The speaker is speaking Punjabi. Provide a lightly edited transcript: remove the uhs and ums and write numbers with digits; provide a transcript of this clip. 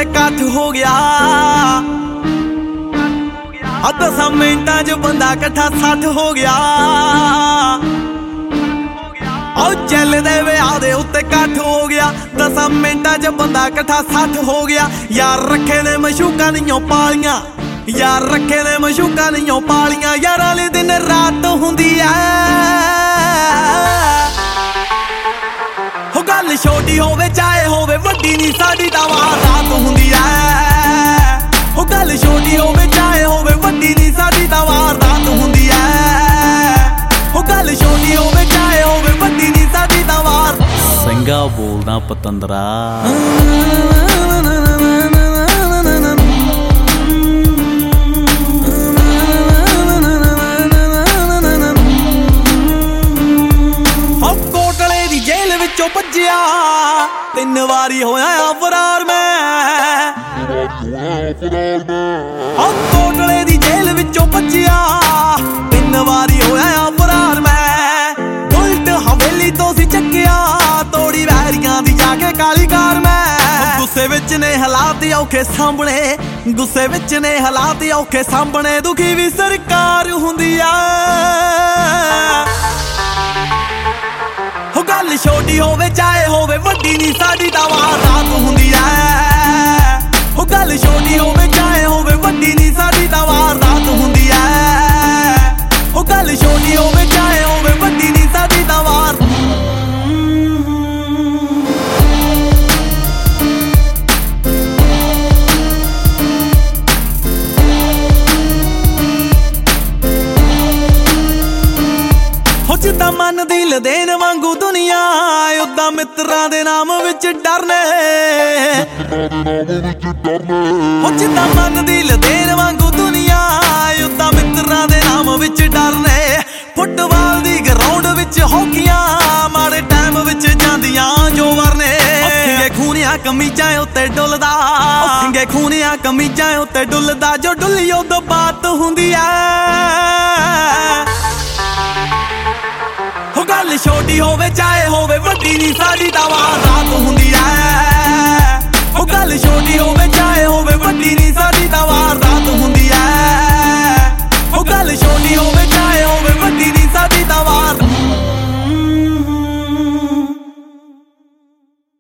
उत्ते कट हो गया। 10 मिंटां च बंदा कट्ठा 60 हो गया। चलदे विआह दे उत्ते कट हो गया। 10 मिंटां च बंदा कट्ठा 60 हो गया। यार रखे ने मशूकां दियां पालियां, यार रखे ने मशूकां दियां पालियां। यार वाले दिन रात हुंदी ऐ, हो गल छोटी होवे चाहे होवे वड्डी नी साडी तां रात हुंदी ऐ। हो गल छोटी होवे चाहे होवे वड्डी नी साडी तां रात हुंदी ऐ। हो गल छोटी होवे चाहे होवे वड्डी नी साडी तां वार। ਸਿੰਘਾ ਬੋਲਦਾ ਪਤੰਦਰਾ। ਕੋਟਲੇ ਦੀ ਜੇਲ੍ਹ ਵਿੱਚੋਂ ਭੱਜਿਆ 3 ਵਾਰੀ ਹੋਇਆ ਫਰਾਰ ਮੈਂ। ਕੋਟਲੇ ਦੀ ਜੇਲ੍ਹ ਵਿੱਚੋਂ ਭੱਜਿਆ 3 ਵਾਰੀ ਹੋਇਆ ਫਰਾਰ ਮੈਂ। ਉਲਟ ਹਵੇਲੀ ਤੋਂ ਸੀ ਚੱਕਿਆ ਤੋੜੀ ਵੈਰੀਆਂ ਦੀ ਜਾ ਕੇ ਕਾਲੀ ਕਾਰ ਮੈਂ। ਗੁੱਸੇ ਵਿੱਚ ਨੇ ਹਾਲਾਤ ਔਖੇ ਸਾਹਮਣੇ, ਗੁੱਸੇ ਵਿੱਚ ਨੇ ਹਾਲਾਤ ਔਖੇ ਸਾਹਮਣੇ। ਦੁਖੀ ਵੀ ਸਰਕਾਰ ਹੁੰਦੀ ਆ। ਹੋ ਗੱਲ ਛੋਟੀ ਹੋਵੇ ਚਾਹੇ ਹੋਵੇ ਵੱਡੀ ਨੀ ਸਾਡੀ ਤਾਂ ਰਾਤ ਹੁੰਦੀ ਐ। ਹੋ ਗੱਲ ਛੋਟੀ ਹੋਵੇ ਚਾਹੇ ਹੋਵੇ ਵੱਡੀ ਨੀ ਸਾਡੀ ਤਾਂ ਰਾਤ ਹੁੰਦੀ ਐ। ਹੋ ਗੱਲ ਛੋਟੀ ਹੋਵੇ ਚਾਹੇ ਹੋਵੇ ਵੱਡੀ ਨੀ ਸਾਡੀ ਤਾਂ ਵਾਰ। ਜਿੱਦਾਂ ਮਨ ਦਿਲ ਦੇਣ ਵਾਂਗੂ ਦੁਨੀਆ, ਉਦਾਂ ਮਿੱਤਰਾਂ ਦੇ ਨਾਮ ਵਿੱਚ ਡਰਨੇ। ਜਿੱਦਾਂ ਮਨ ਦਿਲ ਦੇਣ ਵਾਂਗੂ ਦੁਨੀਆ, ਉਦਾਂ ਮਿੱਤਰਾਂ ਦੇ ਨਾਮ ਵਿੱਚ ਡਰਨੇ। ਫੁੱਟਬਾਲ ਦੀ ਗਰਾਊਂਡ ਵਿੱਚ ਹੌਕੀਆਂ ਮਾੜੇ ਟਾਈਮ ਵਿੱਚ ਜਾਂਦੀਆਂ ਜੋ ਵਰਨੇ। ਸਿੰਗੇ ਖੂਨੀਆਂ ਕਮੀਜ਼ਾਂ ਉੱਤੇ ਡੁੱਲਦਾ, ਸਿੰਗੇ ਖੂਨੀਆਂ ਕਮੀਜ਼ਾਂ ਉੱਤੇ ਡੁੱਲਦਾ। ਜੋ ਡੁੱਲੀ ਉਦੋਂ ਬਾਤ ਹੁੰਦੀ ਐ। ਹੋ ਗੱਲ ਛੋਟੀ ਹੋਵੇ ਚਾਹੇ ਹੋਵੇ ਵੱਡੀ ਨੀ ਸਾਡੀ ਤਾਂ ਰਾਤ ਹੁੰਦੀ ਐ।